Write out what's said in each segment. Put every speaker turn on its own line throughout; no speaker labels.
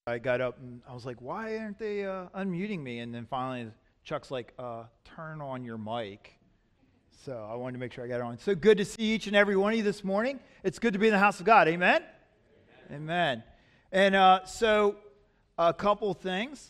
I got up and I was like, why aren't they unmuting me? And then finally Chuck's like, turn on your mic. So I wanted to make sure I got it on. So good to see each and every one of you this morning. It's good to be in the house of God. Amen? Amen. And so a couple things.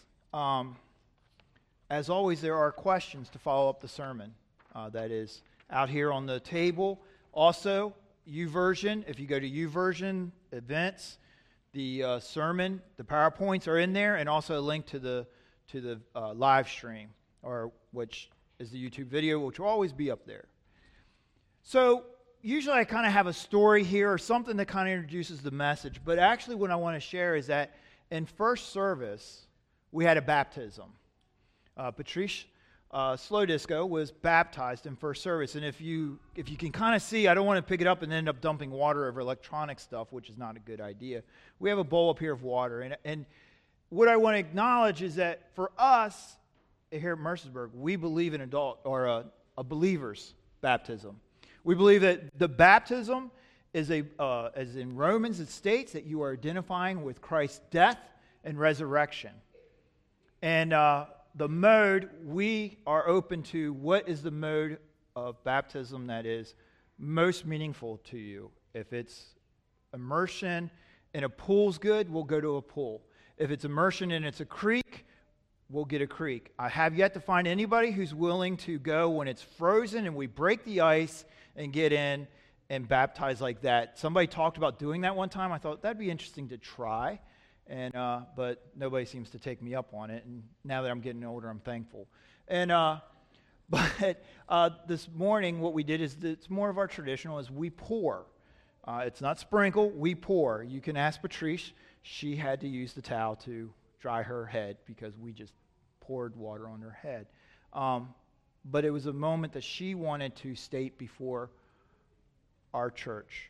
As always, there are questions to follow up the sermon. That is out here on the table. Also, YouVersion. If you go to YouVersion events, the sermon, the PowerPoints are in there, and also a link to the live stream, or which is the YouTube video, which will always be up there. So usually I kind of have a story here or something that kind of introduces the message, but actually what I want to share is that in first service, we had a baptism. Patrice Slow Disco was baptized in first service, and if you can kind of see, I don't want to pick it up and end up dumping water over electronic stuff, which is not a good idea. We have a bowl up here of water, and what I want to acknowledge is that for us here at Mercersburg, we believe in a believer's baptism. We believe that the baptism is as in Romans it states that you are identifying with Christ's death and resurrection, and the mode, we are open to what is the mode of baptism that is most meaningful to you. If it's immersion in a pool's good, we'll go to a pool. If it's immersion and it's a creek, we'll get a creek. I have yet to find anybody who's willing to go when it's frozen and we break the ice and get in and baptize like that. Somebody talked about doing that one time. I thought that'd be interesting to try. But nobody seems to take me up on it, and now that I'm getting older, I'm thankful. But this morning, what we did is it's more of our traditional is we pour. It's not sprinkle, we pour. You can ask Patrice; she had to use the towel to dry her head because we just poured water on her head. But it was a moment that she wanted to state before our church.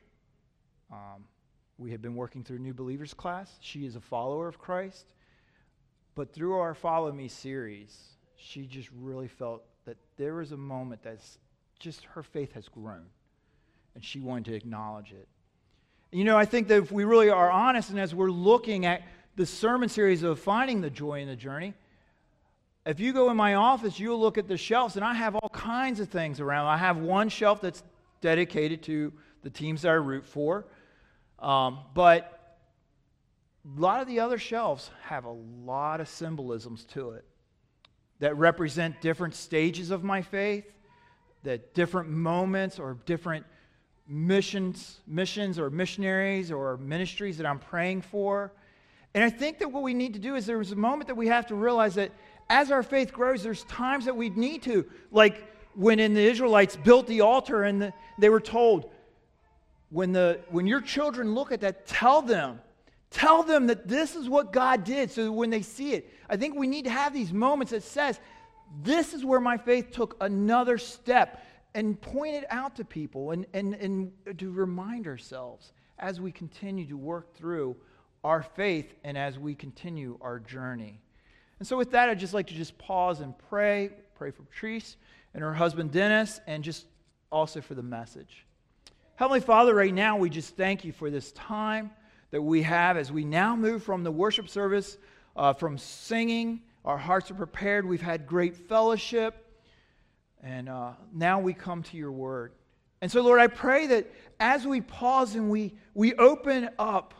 We had been working through New Believers class. She is a follower of Christ. But through our Follow Me series, she just really felt that there was a moment that's just her faith has grown. And she wanted to acknowledge it. You know, I think that if we really are honest, and as we're looking at the sermon series of Finding the Joy in the Journey, if you go in my office, you'll look at the shelves, and I have all kinds of things around. I have one shelf that's dedicated to the teams that I root for. But a lot of the other shelves have a lot of symbolisms to it that represent different stages of my faith, that different moments or different missions or missionaries or ministries that I'm praying for. And I think that what we need to do is there's a moment that we have to realize that as our faith grows, there's times that we need to, like when the Israelites built the altar and they were told, when your children look at that, tell them that this is what God did, so that when they see it, I think we need to have these moments that says, this is where my faith took another step, and point it out to people and to remind ourselves as we continue to work through our faith and as we continue our journey. And so with that, I'd just like to just pause and pray for Patrice and her husband Dennis, and just also for the message. Heavenly Father, right now we just thank you for this time that we have as we now move from the worship service, from singing. Our hearts are prepared. We've had great fellowship. And now we come to your word. And so, Lord, I pray that as we pause and we open up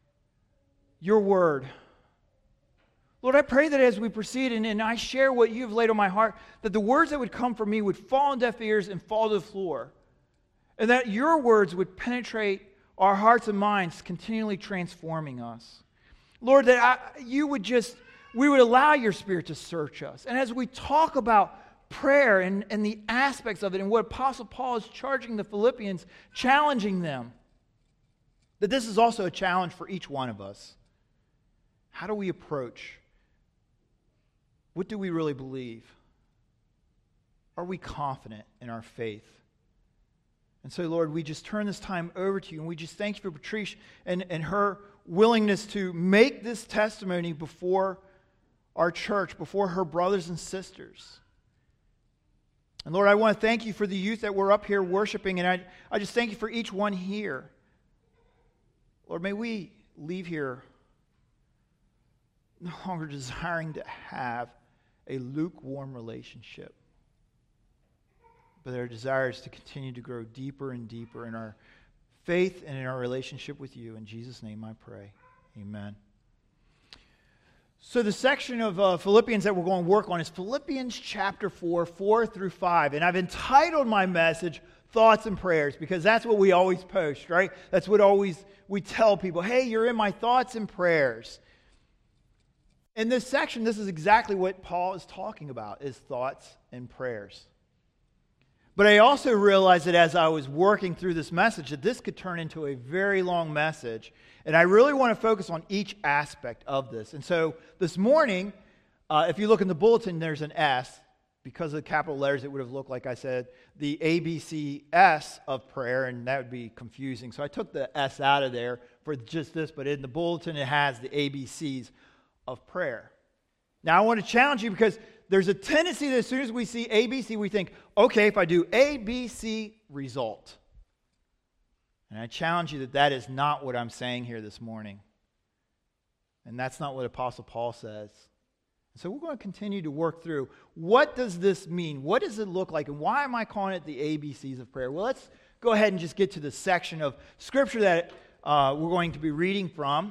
your word, Lord, I pray that as we proceed and I share what you've laid on my heart, that the words that would come from me would fall on deaf ears and fall to the floor. And that your words would penetrate our hearts and minds, continually transforming us. Lord, that we would allow your Spirit to search us. And as we talk about prayer and the aspects of it and what Apostle Paul is charging the Philippians, challenging them, that this is also a challenge for each one of us. How do we approach? What do we really believe? Are we confident in our faith? And so, Lord, we just turn this time over to you, and we just thank you for Patrice and her willingness to make this testimony before our church, before her brothers and sisters. And Lord, I want to thank you for the youth that were up here worshiping, and I just thank you for each one here. Lord, may we leave here no longer desiring to have a lukewarm relationship, but our desire is to continue to grow deeper and deeper in our faith and in our relationship with you. In Jesus' name I pray. Amen. So the section of Philippians that we're going to work on is Philippians chapter 4, 4 through 5. And I've entitled my message, Thoughts and Prayers, because that's what we always post, right? That's what we tell people, hey, you're in my thoughts and prayers. In this section, this is exactly what Paul is talking about, is thoughts and prayers. But I also realized that as I was working through this message, that this could turn into a very long message. And I really want to focus on each aspect of this. And so this morning, if you look in the bulletin, there's an S. Because of the capital letters, it would have looked, like I said, the ABCS of prayer, and that would be confusing. So I took the S out of there for just this, but in the bulletin, it has the ABCs of prayer. Now, I want to challenge you because there's a tendency that as soon as we see ABC, we think, okay, if I do ABC, result. And I challenge you that that is not what I'm saying here this morning. And that's not what Apostle Paul says. So we're going to continue to work through, what does this mean? What does it look like? And why am I calling it the ABCs of prayer? Well, let's go ahead and just get to the section of Scripture that we're going to be reading from.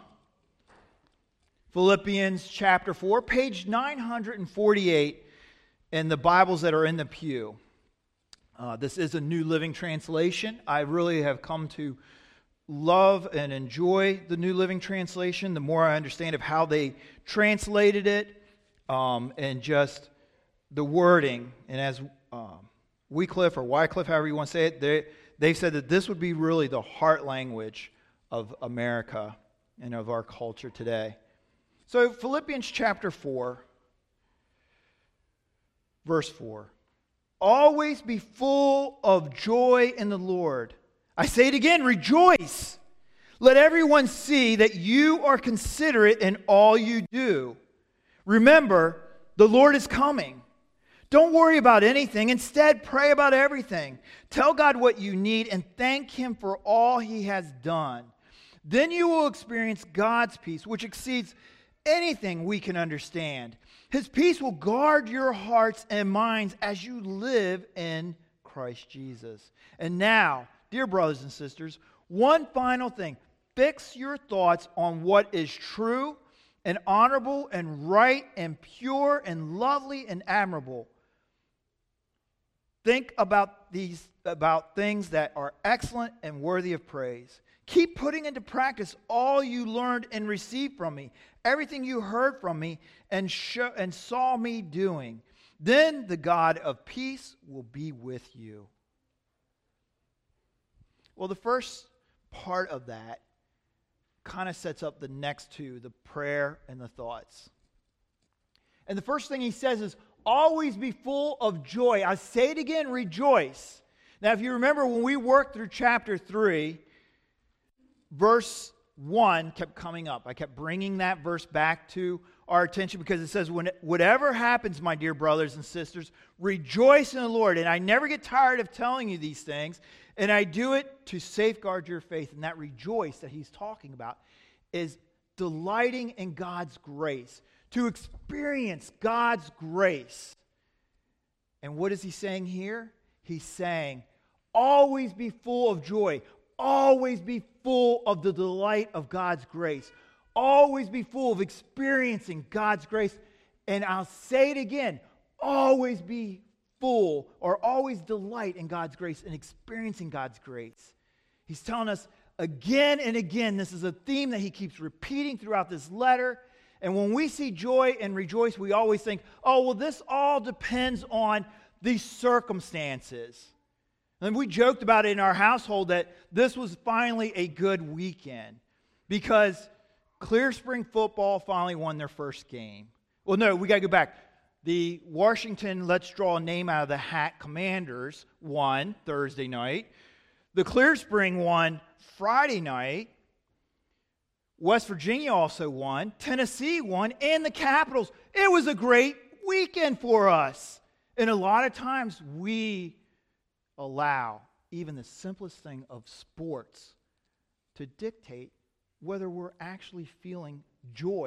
Philippians chapter 4, page 948 in the Bibles that are in the pew. This is a New Living Translation. I really have come to love and enjoy the New Living Translation the more I understand of how they translated it. And just the wording, and as Wycliffe or Wycliffe, however you want to say it, they've said that this would be really the heart language of America and of our culture today. So Philippians chapter 4, verse 4. Always be full of joy in the Lord. I say it again, rejoice. Let everyone see that you are considerate in all you do. Remember, the Lord is coming. Don't worry about anything. Instead, pray about everything. Tell God what you need and thank Him for all He has done. Then you will experience God's peace, which exceeds anything we can understand. His peace will guard your hearts and minds as you live in Christ Jesus. And now, dear brothers and sisters, one final thing. Fix your thoughts on what is true and honorable and right and pure and lovely and admirable. Think about things that are excellent and worthy of praise. Keep putting into practice all you learned and received from me, everything you heard from me and saw me doing. Then the God of peace will be with you. Well, the first part of that kind of sets up the next two, the prayer and the thoughts. And the first thing he says is, always be full of joy. I say it again, rejoice. Now, if you remember when we worked through chapter 3, verse 1 kept coming up. I kept bringing that verse back to our attention because it says, whatever happens, my dear brothers and sisters, rejoice in the Lord. And I never get tired of telling you these things. And I do it to safeguard your faith. And that rejoice that he's talking about is delighting in God's grace, to experience God's grace. And what is he saying here? He's saying, always be full of joy. Always be full of the delight of God's grace. Always be full of experiencing God's grace. And I'll say it again, always be full or always delight in God's grace and experiencing God's grace. He's telling us again and again, this is a theme that he keeps repeating throughout this letter. And when we see joy and rejoice, we always think, oh, well, this all depends on these circumstances. And we joked about it in our household that this was finally a good weekend because Clear Spring football finally won their first game. Well, no, we got to go back. The Washington Let's Draw a Name Out of the Hat Commanders won Thursday night. The Clear Spring won Friday night. West Virginia also won. Tennessee won. And the Capitals. It was a great weekend for us. And a lot of times we allow even the simplest thing of sports to dictate whether we're actually feeling joy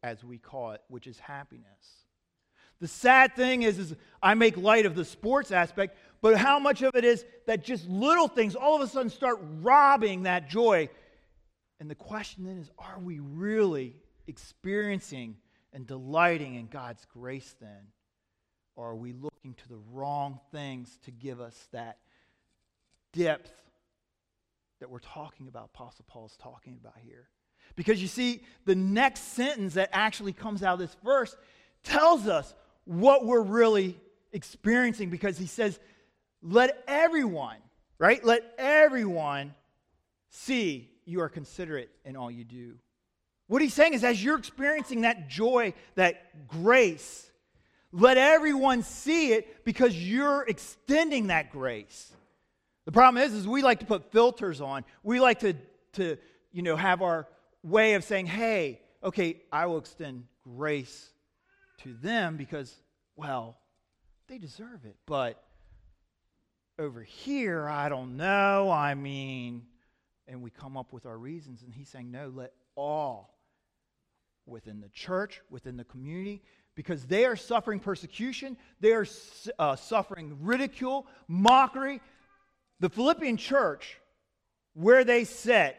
as we call it, which is happiness. The sad thing is I make light of the sports aspect, but how much of it is that just little things all of a sudden start robbing that joy? And the question then is, are we really experiencing and delighting in God's grace then? Or are we looking to the wrong things to give us that depth that we're talking about, Apostle Paul is talking about here? Because you see, the next sentence that actually comes out of this verse tells us what we're really experiencing, because he says, let everyone, right? Let everyone see you are considerate in all you do. What he's saying is, as you're experiencing that joy, that grace, let everyone see it because you're extending that grace. The problem is we like to put filters on. We like to have our way of saying, hey, okay, I will extend grace to them because, well, they deserve it. But over here, I don't know. And we come up with our reasons. And he's saying, no, let all within the church, within the community, because they are suffering persecution, they are suffering ridicule, mockery. The Philippian church, where they sat,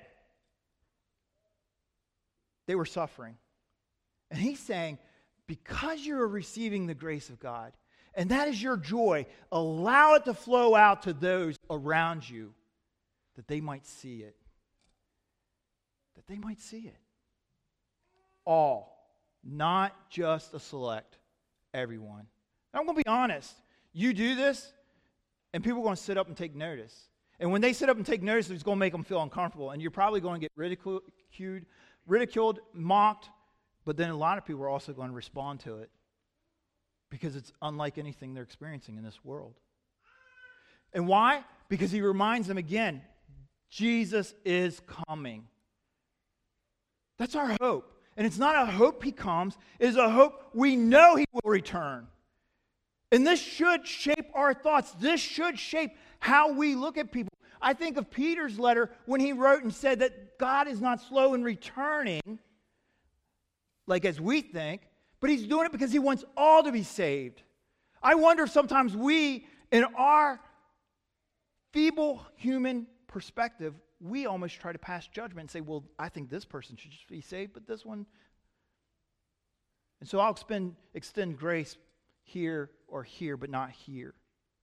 they were suffering. And he's saying, because you're receiving the grace of God, and that is your joy, allow it to flow out to those around you, that they might see it. That they might see it. All, not just a select, everyone. Now, I'm going to be honest. You do this, and people are going to sit up and take notice. And when they sit up and take notice, it's going to make them feel uncomfortable. And you're probably going to get ridiculed, mocked, but then a lot of people are also going to respond to it because it's unlike anything they're experiencing in this world. And why? Because he reminds them again, Jesus is coming. That's our hope. And it's not a hope he comes, it is a hope we know he will return. And this should shape our thoughts. This should shape how we look at people. I think of Peter's letter when he wrote and said that God is not slow in returning, like as we think, but he's doing it because he wants all to be saved. I wonder if sometimes we, in our feeble human perspective, we almost try to pass judgment and say, well, I think this person should just be saved, but this one. And so I'll extend grace here or here, but not here.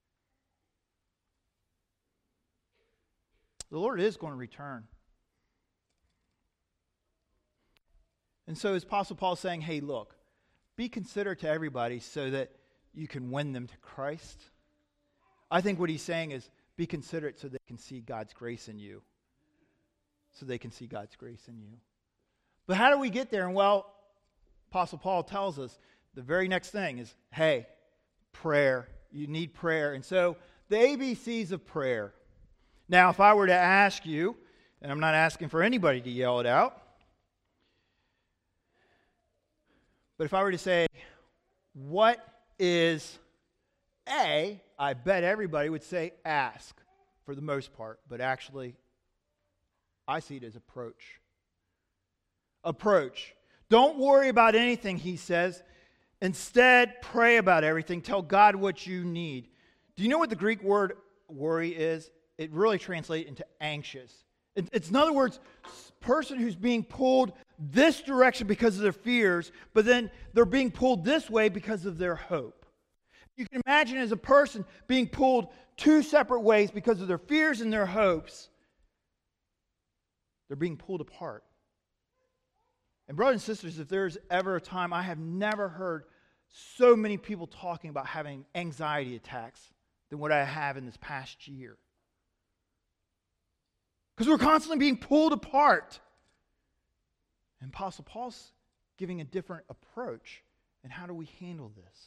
The Lord is going to return. And so as Apostle Paul is saying, hey, look, be considerate to everybody so that you can win them to Christ. I think what he's saying is be considerate so they can see God's grace in you. So they can see God's grace in you. But how do we get there? And well, Apostle Paul tells us the very next thing is, hey, prayer. You need prayer. And so the ABCs of prayer. Now, if I were to ask you, and I'm not asking for anybody to yell it out, but if I were to say, what is A, I bet everybody would say ask for the most part, but actually, I see it as approach. Approach. Don't worry about anything, he says. Instead, pray about everything. Tell God what you need. Do you know what the Greek word worry is? It really translates into anxious. It's in other words, person who's being pulled this direction because of their fears, but then they're being pulled this way because of their hope. You can imagine as a person being pulled two separate ways because of their fears and their hopes. They're being pulled apart. And brothers and sisters, if there's ever a time, I have never heard so many people talking about having anxiety attacks than what I have in this past year. Because we're constantly being pulled apart. And Apostle Paul's giving a different approach. And how do we handle this?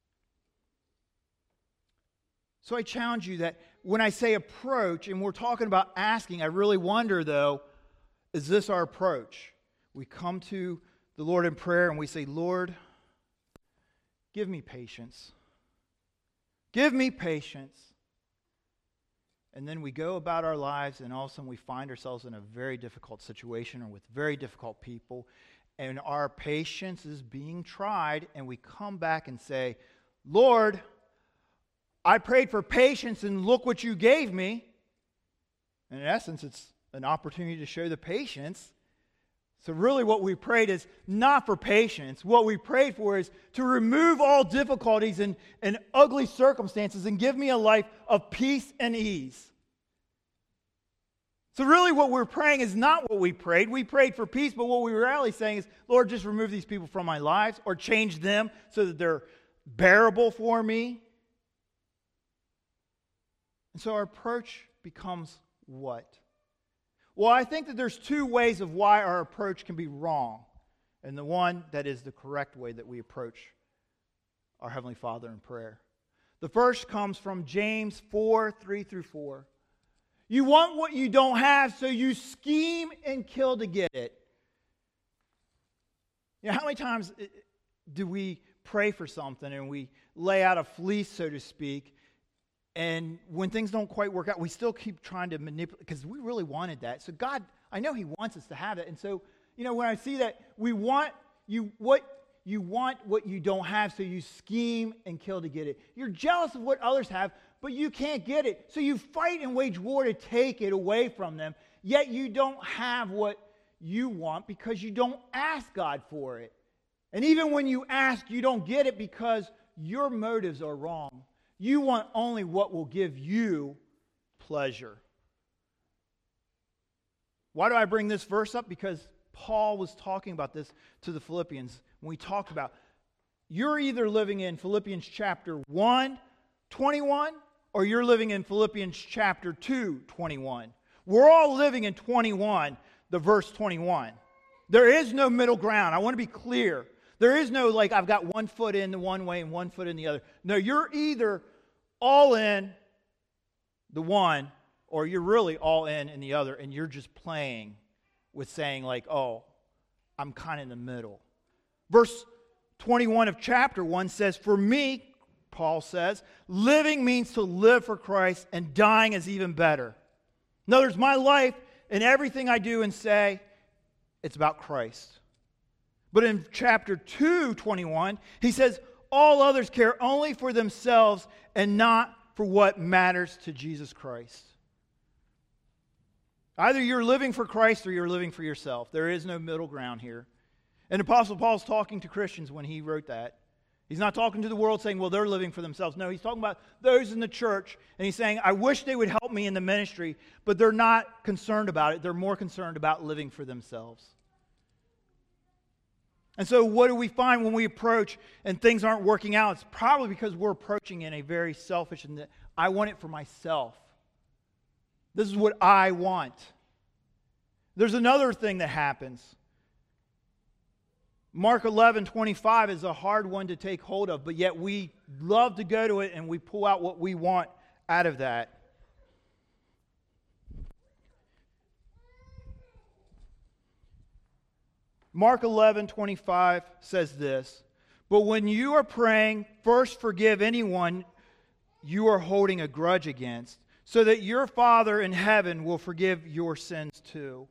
So I challenge you that when I say approach, and we're talking about asking, I really wonder, though, is this our approach? We come to the Lord in prayer and we say, Lord, give me patience. Give me patience. And then we go about our lives and all of a sudden we find ourselves in a very difficult situation or with very difficult people. and our patience is being tried, and we come back and say, Lord, I prayed for patience, and look what you gave me. And in essence, it's an opportunity to show the patience. So really what we prayed is not for patience. What we prayed for is to remove all difficulties and ugly circumstances and give me a life of peace and ease. So really what we're praying is not what we prayed. We prayed for peace, but what we were really saying is, Lord, just remove these people from my lives or change them so that they're bearable for me. And so our approach becomes what? Well, I think that there's two ways of why our approach can be wrong, and the one that is the correct way that we approach our Heavenly Father in prayer. The first comes from James 4:3-4. You want what you don't have, so you scheme and kill to get it. You know, how many times do we pray for something and we lay out a fleece, so to speak, and when things don't quite work out, we still keep trying to manipulate because we really wanted that. So God, I know He wants us to have it. And so, you know, when I see that we want what you don't have, so you scheme and kill to get it. You're jealous of what others have, but you can't get it. So you fight and wage war to take it away from them, yet you don't have what you want because you don't ask God for it. And even when you ask, you don't get it because your motives are wrong. You want only what will give you pleasure. Why do I bring this verse up? Because Paul was talking about this to the Philippians when we talked about you're either living in Philippians chapter 1:21 or you're living in Philippians chapter 2:21. We're all living in 21, the verse 21. There is no middle ground. I want to be clear. There is no like I've got one foot in the one way and one foot in the other. No, you're either all in the one or you're really all in the other, and you're just playing with saying like, oh, I'm kind of in the middle. Verse 21 of chapter 1 says, for me, Paul says, living means to live for Christ and dying is even better. In other words, my life and everything I do and say, it's about Christ. But in chapter 2:21, he says, all others care only for themselves and not for what matters to Jesus Christ. Either you're living for Christ or you're living for yourself. There is no middle ground here. And Apostle Paul's talking to Christians when he wrote that. He's not talking to the world saying, well, they're living for themselves. No, he's talking about those in the church. And he's saying, I wish they would help me in the ministry, but they're not concerned about it. They're more concerned about living for themselves. And so what do we find when we approach and things aren't working out? It's probably because we're approaching in a very selfish and I want it for myself. This is what I want. There's another thing that happens. Mark 11:25 is a hard one to take hold of, but yet we love to go to it and we pull out what we want out of that. Mark 11:25 says this, but when you are praying, first forgive anyone you are holding a grudge against, so that your Father in heaven will forgive your sins too.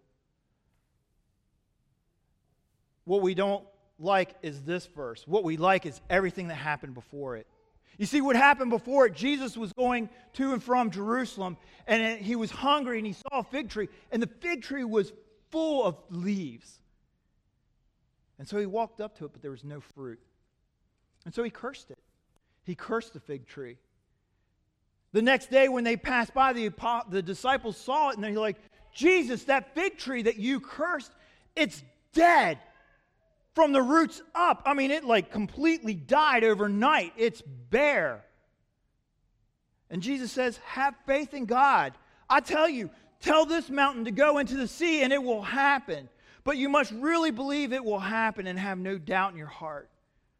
What we don't like is this verse. What we like is everything that happened before it. You see, what happened before it, Jesus was going to and from Jerusalem, and he was hungry, and he saw a fig tree, and the fig tree was full of leaves. And so he walked up to it, but there was no fruit. And so he cursed it. He cursed the fig tree. The next day when they passed by, the disciples saw it, and they're like, Jesus, that fig tree that you cursed, it's dead from the roots up. I mean, it like completely died overnight. It's bare. And Jesus says, have faith in God. I tell you, tell this mountain to go into the sea, and it will happen. But you must really believe it will happen and have no doubt in your heart.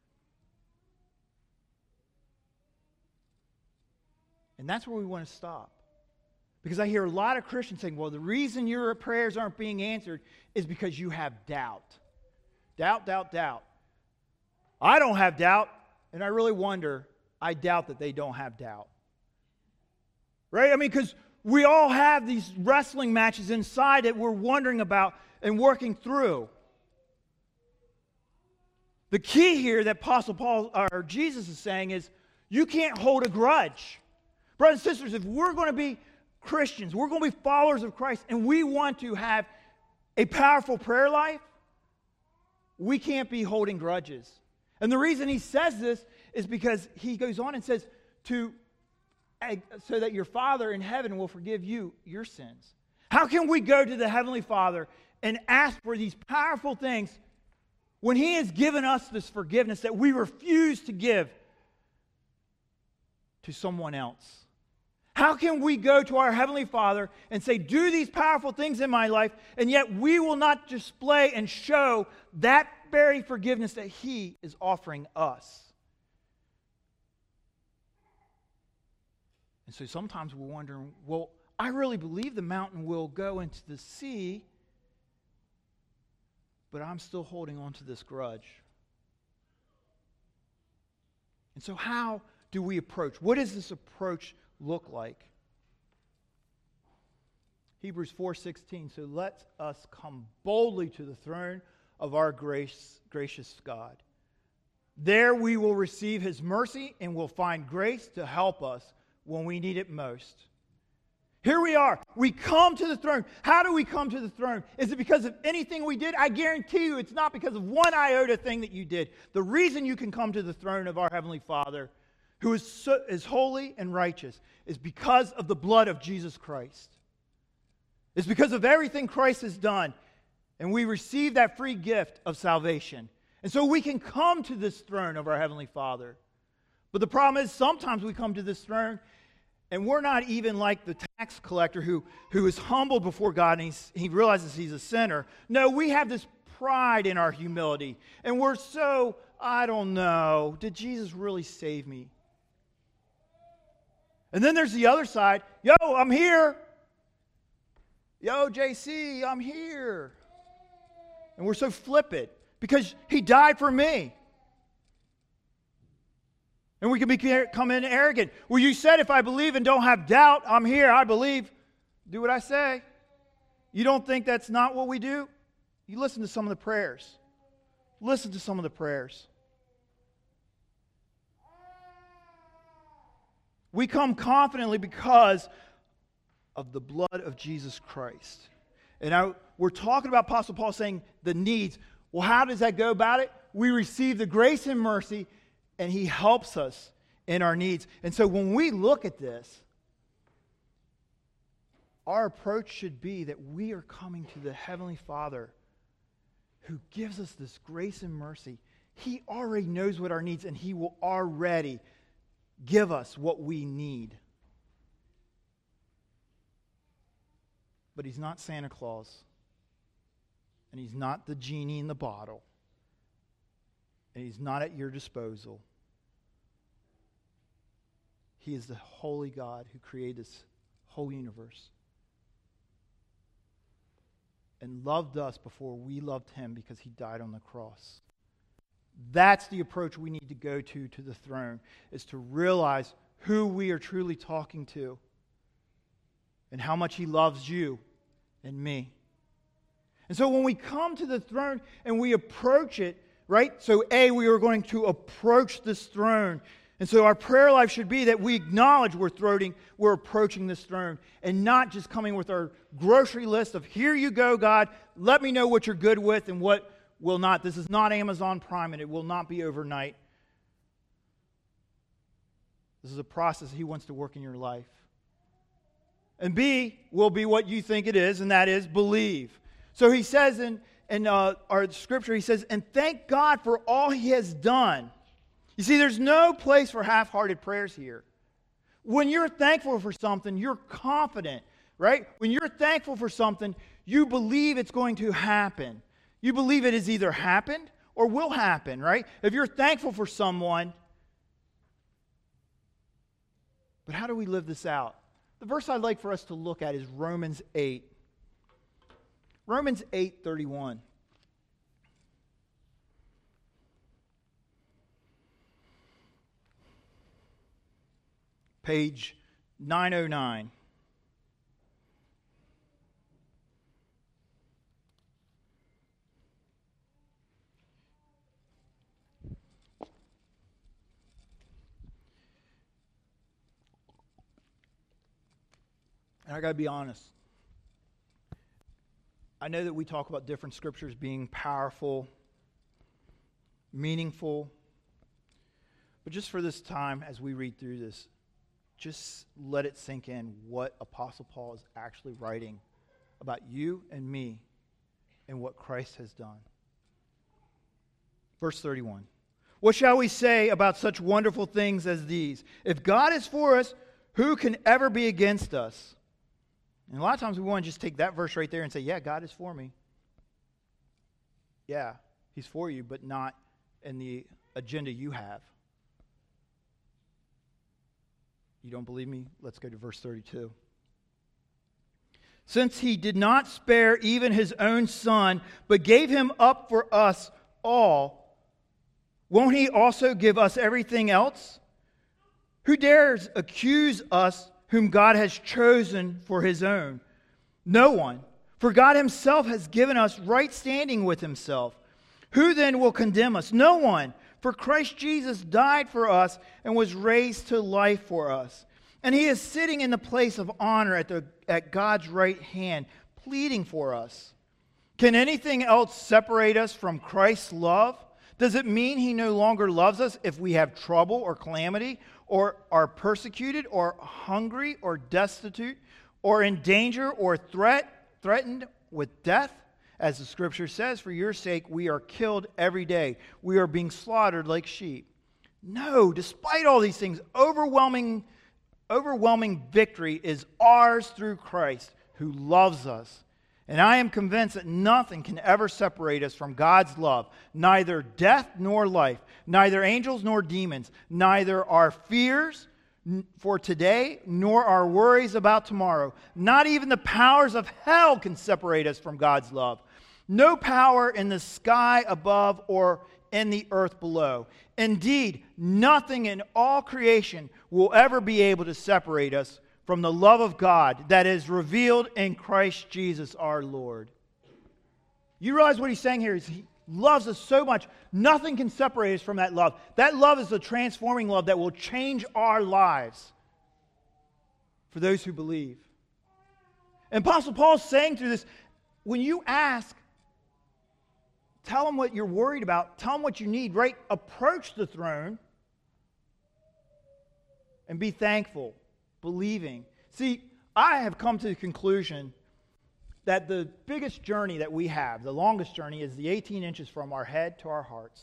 And that's where we want to stop. Because I hear a lot of Christians saying, well, the reason your prayers aren't being answered is because you have doubt. Doubt, doubt, doubt. I don't have doubt, and I really wonder, I doubt that they don't have doubt. Right? I mean, because we all have these wrestling matches inside that we're wondering about and working through. The key here that Apostle Paul or Jesus is saying is you can't hold a grudge. Brothers and sisters, if we're going to be Christians, we're going to be followers of Christ, and we want to have a powerful prayer life, we can't be holding grudges. And the reason he says this is because he goes on and says, so that your Father in heaven will forgive you your sins. How can we go to the Heavenly Father and ask for these powerful things when He has given us this forgiveness that we refuse to give to someone else? How can we go to our Heavenly Father and say, do these powerful things in my life, and yet we will not display and show that very forgiveness that He is offering us? And so sometimes we're wondering, well, I really believe the mountain will go into the sea, but I'm still holding on to this grudge. And so how do we approach? What does this approach look like? Hebrews 4:16, so let us come boldly to the throne of our gracious God. There we will receive His mercy and will find grace to help us when we need it most. Here we are. We come to the throne. How do we come to the throne? Is it because of anything we did? I guarantee you it's not because of one iota thing that you did. The reason you can come to the throne of our Heavenly Father, who is holy and righteous, is because of the blood of Jesus Christ. It's because of everything Christ has done. And we receive that free gift of salvation. And so we can come to this throne of our Heavenly Father. But the problem is sometimes we come to this throne and we're not even like the tax collector who is humbled before God and he realizes he's a sinner. No, we have this pride in our humility. And we're so, I don't know, did Jesus really save me? And then there's the other side. Yo, I'm here. Yo, JC, I'm here. And we're so flippant because He died for me. And we can become arrogant. Well, you said if I believe and don't have doubt, I'm here, I believe. Do what I say. You don't think that's not what we do? You listen to some of the prayers. Listen to some of the prayers. We come confidently because of the blood of Jesus Christ. And we're talking about Apostle Paul saying the needs. Well, how does that go about it? We receive the grace and mercy, and He helps us in our needs. And so when we look at this, our approach should be that we are coming to the Heavenly Father who gives us this grace and mercy. He already knows what our needs, and He will already give us what we need. But He's not Santa Claus. And He's not the genie in the bottle. And He's not at your disposal. He is the holy God who created this whole universe. And loved us before we loved Him because He died on the cross. That's the approach we need to go to the throne, is to realize who we are truly talking to and how much He loves you and me. And so when we come to the throne and we approach it, right? So we are going to approach this throne. And so our prayer life should be that we acknowledge we're approaching this throne and not just coming with our grocery list of, here you go, God, let me know what you're good with and what will not. This is not Amazon Prime, and it will not be overnight. This is a process He wants to work in your life. And B will be what you think it is, and that is believe. So he says in our scripture, he says, and thank God for all He has done. You see, there's no place for half-hearted prayers here. When you're thankful for something, you're confident, right? When you're thankful for something, you believe it's going to happen. You believe it has either happened or will happen, right? If you're thankful for someone, but how do we live this out? The verse I'd like for us to look at is Romans 8. Romans 8:31. Page 909. And I got to be honest. I know that we talk about different scriptures being powerful, meaningful. But just for this time, as we read through this, just let it sink in what Apostle Paul is actually writing about you and me and what Christ has done. Verse 31. What shall we say about such wonderful things as these? If God is for us, who can ever be against us? And a lot of times we want to just take that verse right there and say, yeah, God is for me. Yeah, He's for you, but not in the agenda you have. You don't believe me? Let's go to verse 32. Since He did not spare even His own Son, but gave Him up for us all, won't He also give us everything else? Who dares accuse us whom God has chosen for His own? No one. For God Himself has given us right standing with Himself. Who then will condemn us? No one. For Christ Jesus died for us and was raised to life for us. And He is sitting in the place of honor at God's right hand, pleading for us. Can anything else separate us from Christ's love? Does it mean He no longer loves us if we have trouble or calamity, or are persecuted, or hungry, or destitute, or in danger, or threatened with death? As the Scripture says, for your sake we are killed every day. We are being slaughtered like sheep. No, despite all these things, overwhelming victory is ours through Christ who loves us. And I am convinced that nothing can ever separate us from God's love, neither death nor life, neither angels nor demons, neither our fears for today nor our worries about tomorrow. Not even the powers of hell can separate us from God's love. No power in the sky above or in the earth below. Indeed, nothing in all creation will ever be able to separate us from the love of God that is revealed in Christ Jesus our Lord. You realize what he's saying here is He loves us so much, nothing can separate us from that love. That love is the transforming love that will change our lives for those who believe. And Apostle Paul's saying through this, when you ask, tell them what you're worried about, tell them what you need, right? Approach the throne and be thankful, believing. See, I have come to the conclusion that the biggest journey that we have, the longest journey, is the 18 inches from our head to our hearts.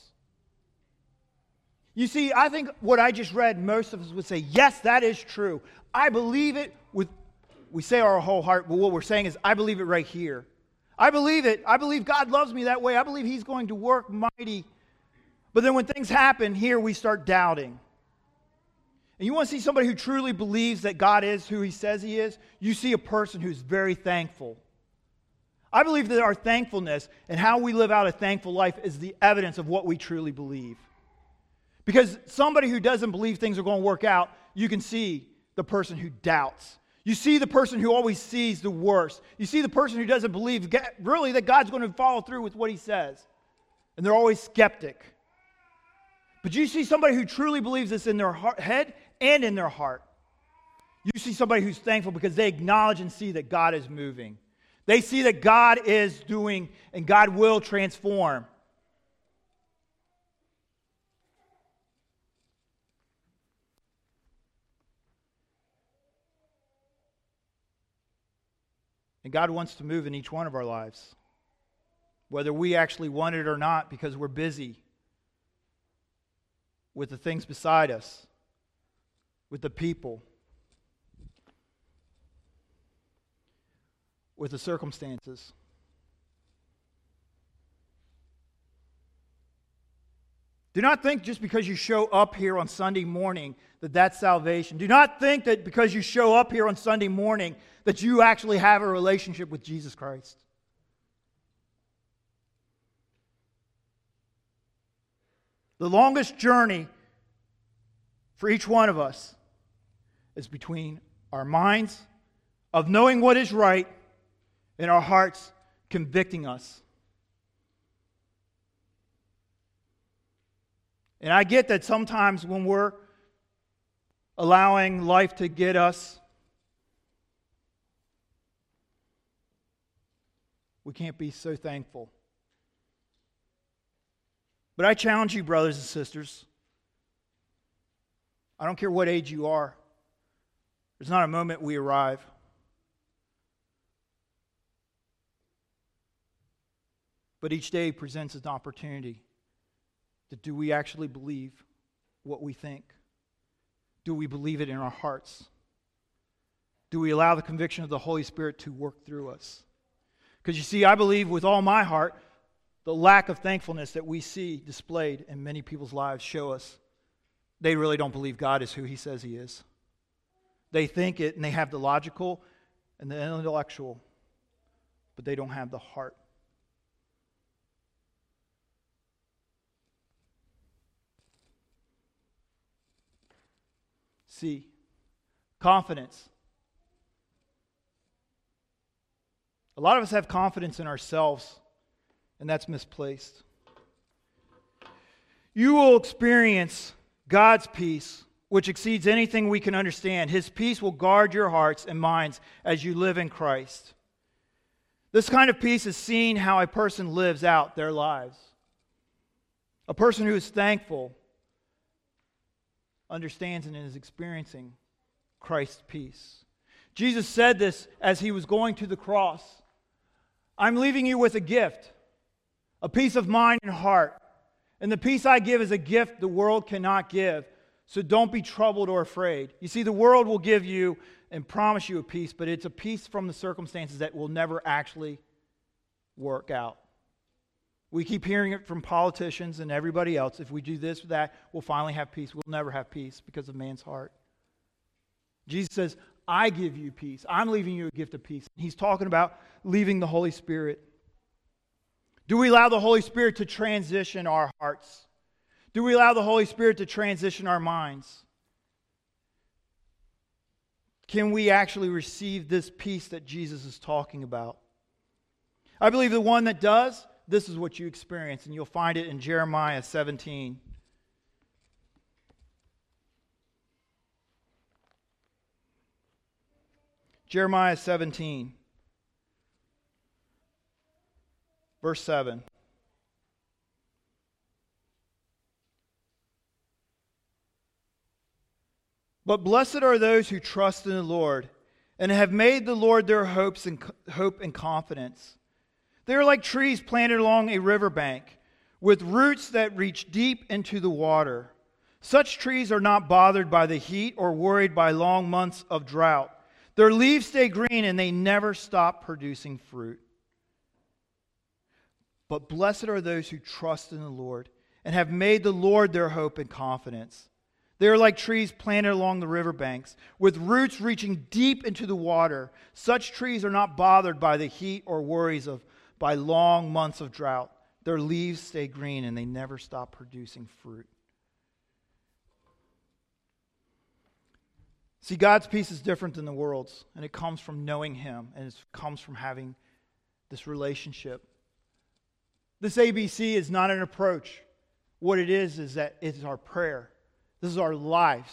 You see, I think what I just read, most of us would say, yes, that is true. I believe it with, we say our whole heart, but what we're saying is, I believe it right here. I believe it. I believe God loves me that way. I believe He's going to work mighty. But then when things happen here, we start doubting. And you want to see somebody who truly believes that God is who He says He is? You see a person who's very thankful. I believe that our thankfulness and how we live out a thankful life is the evidence of what we truly believe. Because somebody who doesn't believe things are going to work out, you can see the person who doubts. You see the person who always sees the worst. You see the person who doesn't believe really that God's going to follow through with what He says. And they're always skeptic. But you see somebody who truly believes this in their head and in their heart. You see somebody who's thankful because they acknowledge and see that God is moving. They see that God is doing and God will transform. And God wants to move in each one of our lives, whether we actually want it or not, because we're busy with the things beside us, with the people, with the circumstances. Do not think just because you show up here on Sunday morning that that's salvation. Do not think that because you show up here on Sunday morning that you actually have a relationship with Jesus Christ. The longest journey for each one of us is between our minds of knowing what is right and our hearts convicting us. And I get that sometimes when we're allowing life to get us, We can't be so thankful. But I challenge you, brothers and sisters. I don't care what age you are. There's not a moment we arrive. But each day presents an opportunity to do we actually believe what we think? Do we believe it in our hearts? Do we allow the conviction of the Holy Spirit to work through us? Because you see, I believe with all my heart, the lack of thankfulness that we see displayed in many people's lives show us they really don't believe God is who He says He is. They think it and they have the logical and the intellectual, but they don't have the heart. See, confidence. A lot of us have confidence in ourselves, and that's misplaced. You will experience God's peace, which exceeds anything we can understand. His peace will guard your hearts and minds as you live in Christ. This kind of peace is seen how a person lives out their lives. A person who is thankful understands and is experiencing Christ's peace. Jesus said this as He was going to the cross. I'm leaving you with a gift, a peace of mind and heart. And the peace I give is a gift the world cannot give. So don't be troubled or afraid. You see, the world will give you and promise you a peace, but it's a peace from the circumstances that will never actually work out. We keep hearing it from politicians and everybody else. If we do this or that, we'll finally have peace. We'll never have peace because of man's heart. Jesus says, I give you peace. I'm leaving you a gift of peace. He's talking about leaving the Holy Spirit. Do we allow the Holy Spirit to transition our hearts? Do we allow the Holy Spirit to transition our minds? Can we actually receive this peace that Jesus is talking about? I believe the one that does, this is what you experience, and you'll find it in Jeremiah 17. Jeremiah 17, verse 7. But blessed are those who trust in the Lord and have made the Lord their hope and confidence. They are like trees planted along a riverbank with roots that reach deep into the water. Such trees are not bothered by the heat or worried by long months of drought. Their leaves stay green and they never stop producing fruit. But blessed are those who trust in the Lord and have made the Lord their hope and confidence. They are like trees planted along the riverbanks, with roots reaching deep into the water. Such trees are not bothered by the heat or worries by long months of drought. Their leaves stay green and they never stop producing fruit. See, God's peace is different than the world's, and it comes from knowing Him, and it comes from having this relationship. This ABC is not an approach. What it is that it is our prayer. This is our lives.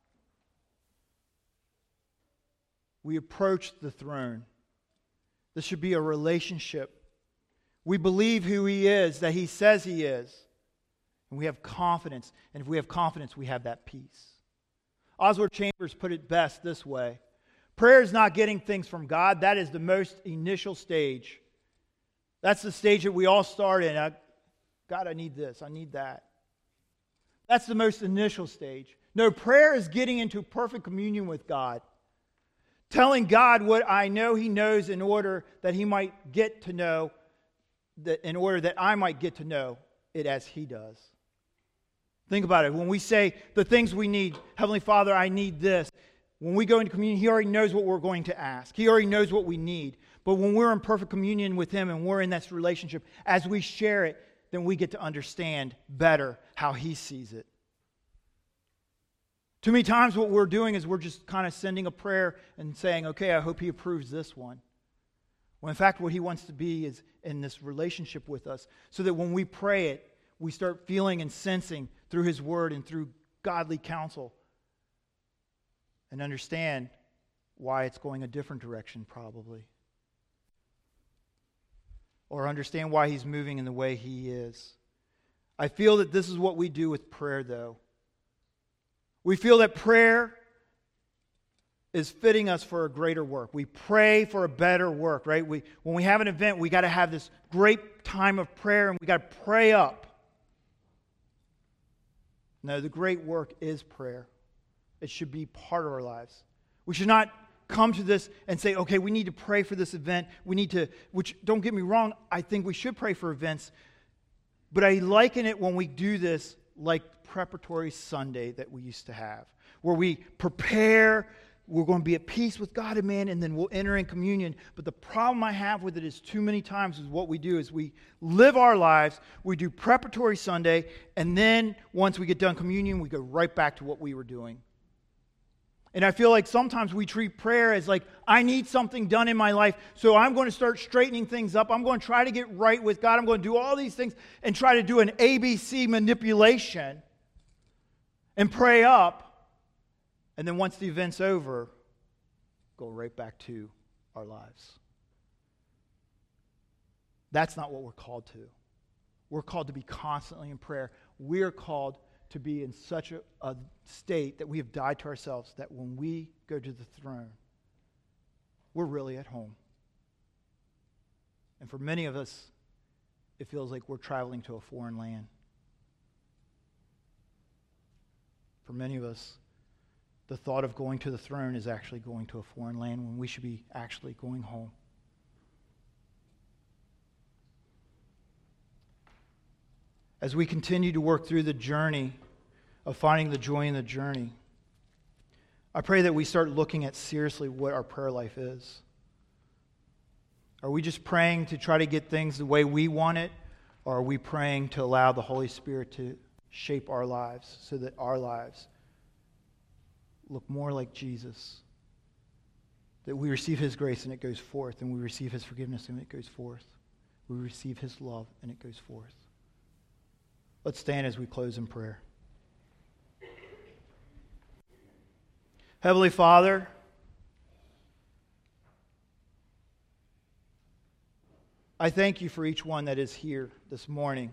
We approach the throne. This should be a relationship. We believe who He is, that He says He is. And we have confidence. And if we have confidence, we have that peace. Oswald Chambers put it best this way. Prayer is not getting things from God. That is the most initial stage. That's the stage that we all start in. God, I need this. I need that. That's the most initial stage. No, prayer is getting into perfect communion with God. Telling God what I know He knows in order that He might get to know, in order that I might get to know it as He does. Think about it. When we say the things we need, Heavenly Father, I need this. When we go into communion, He already knows what we're going to ask. He already knows what we need. But when we're in perfect communion with Him and we're in this relationship, as we share it, then we get to understand better how He sees it. Too many times what we're doing is we're just kind of sending a prayer and saying, okay, I hope He approves this one. When in fact what He wants to be is in this relationship with us, so that when we pray it, we start feeling and sensing through His Word and through godly counsel and understand why it's going a different direction probably. or understand why He's moving in the way He is. I feel that this is what we do with prayer, though. We feel that prayer is fitting us for a greater work. We pray for a better work, right? When we have an event, we got to have this great time of prayer, and we got to pray up. No, the great work is prayer. It should be part of our lives. We should not come to this and say, okay, we need to pray for this event. We need to, which, don't get me wrong, I think we should pray for events. But I liken it when we do this like preparatory Sunday that we used to have, where we prepare, we're going to be at peace with God and man, and then we'll enter in communion. But the problem I have with it is too many times is what we do is we live our lives, we do preparatory Sunday, and then once we get done communion, we go right back to what we were doing. And I feel like sometimes we treat prayer as like, I need something done in my life, so I'm going to start straightening things up. I'm going to try to get right with God. I'm going to do all these things and try to do an ABC manipulation and pray up. And then once the event's over, go right back to our lives. That's not what we're called to. We're called to be constantly in prayer. We're called to be in such a state that we have died to ourselves that when we go to the throne, we're really at home. And for many of us, it feels like we're traveling to a foreign land. For many of us, the thought of going to the throne is actually going to a foreign land when we should be actually going home. As we continue to work through the journey of finding the joy in the journey, I pray that we start looking at seriously what our prayer life is. Are we just praying to try to get things the way we want it, or are we praying to allow the Holy Spirit to shape our lives so that our lives look more like Jesus? That we receive His grace and it goes forth, and we receive His forgiveness and it goes forth. We receive His love and it goes forth. Let's stand as we close in prayer. Heavenly Father, I thank You for each one that is here this morning.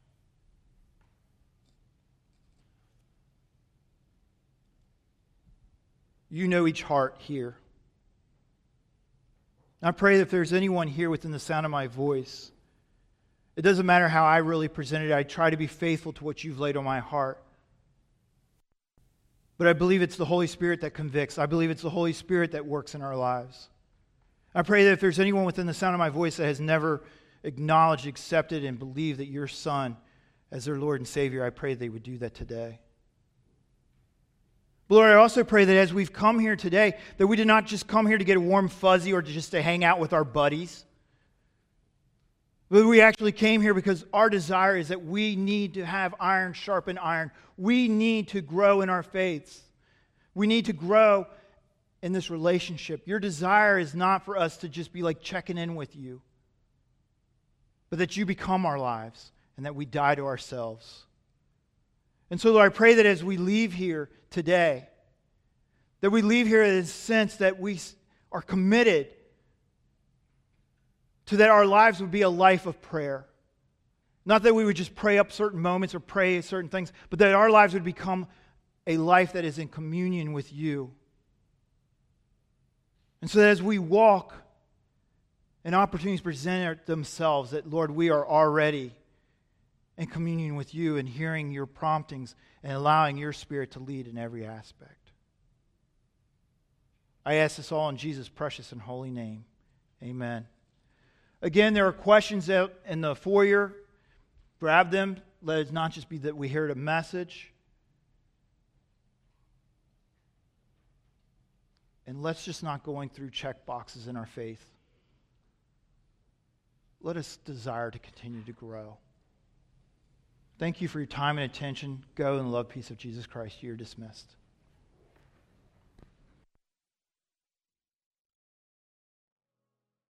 You know each heart here. I pray that if there's anyone here within the sound of my voice, it doesn't matter how I really present it. I try to be faithful to what You've laid on my heart. But I believe it's the Holy Spirit that convicts. I believe it's the Holy Spirit that works in our lives. I pray that if there's anyone within the sound of my voice that has never acknowledged, accepted, and believed that Your Son as their Lord and Savior, I pray they would do that today. Lord, I also pray that as we've come here today, that we did not just come here to get a warm fuzzy or just to hang out with our buddies. But we actually came here because our desire is that we need to have iron sharpen iron. We need to grow in our faiths. We need to grow in this relationship. Your desire is not for us to just be like checking in with You, but that You become our lives and that we die to ourselves. And so, Lord, I pray that as we leave here today, that we leave here in a sense that we are committed to that our lives would be a life of prayer. Not that we would just pray up certain moments or pray certain things, but that our lives would become a life that is in communion with You. And so that as we walk and opportunities present themselves, that, Lord, we are already in communion with You and hearing Your promptings and allowing Your Spirit to lead in every aspect. I ask this all in Jesus' precious and holy name. Amen. Again, there are questions out in the foyer. Grab them. Let it not just be that we heard a message. And let's just not going through check boxes in our faith. Let us desire to continue to grow. Thank you for your time and attention. Go in the love, peace of Jesus Christ. You're dismissed.